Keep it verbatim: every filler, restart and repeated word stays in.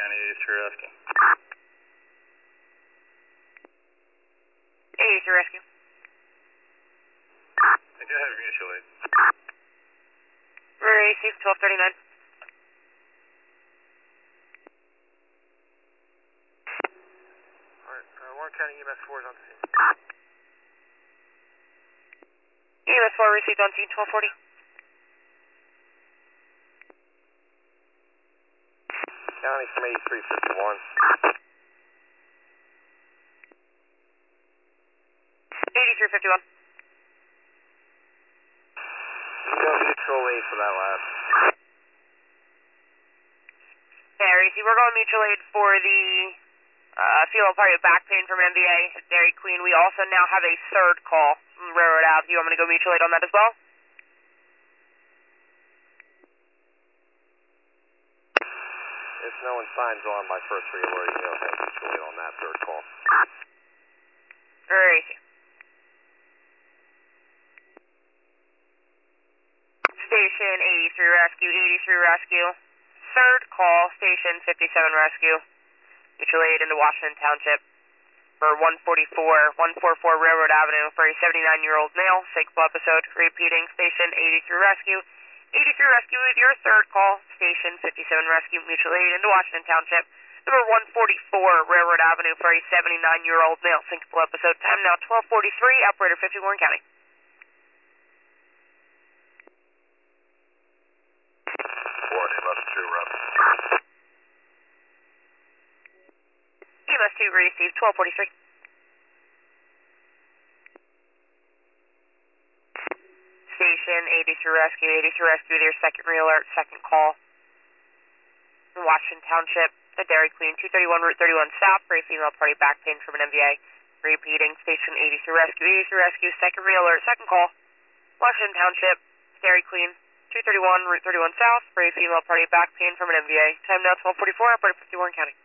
County, eighty-three Rescue. eighty-three Rescue. I do have mutual aid. Receive twelve thirty-nine. Alright, uh, Warren County E M S four is on scene. E M S four received on scene twelve forty. County from eighty-three fifty-one. eighty-three fifty-one. Go mutual aid for that last. Yeah, receive. We're going mutual aid for the uh, female party of back pain from an M V A at Dairy Queen. We also now have a third call from Railroad Ave. Do you want me to go mutual aid on that as well? If no one signs on my first re-alert, you know, have mutual aid on that third call. Receive. Station eighty-three Rescue, eighty-three Rescue. Third call, Station fifty-seven Rescue. Mutual aid into Washington Township for one forty-four, one forty-four Railroad Avenue for a seventy-nine-year-old male, SIGFL episode. Repeating, Station eighty-three Rescue. eighty-three Rescue with your third call, Station fifty-seven Rescue, mutual aid into Washington Township. Number one forty-four Railroad Avenue for a seventy-nine-year-old male, SIGFL episode. Time now twelve forty-three, operator fifty, Warren County. Warren, E M S two, rep. E M S two received twelve forty-three. Station eighty-three Rescue, eighty-three Rescue, their second re-alert, second call. In Washington Township, the Dairy Queen, two thirty-one Route thirty-one South for a female party back pain from an M V A. Repeating, Station eighty-three Rescue, eighty-three Rescue, second re-alert, second call. Washington Township, Dairy Queen, two thirty-one Route thirty-one South for a female party back pain from an M V A. Time now twelve forty-four, operator fifty, Warren County.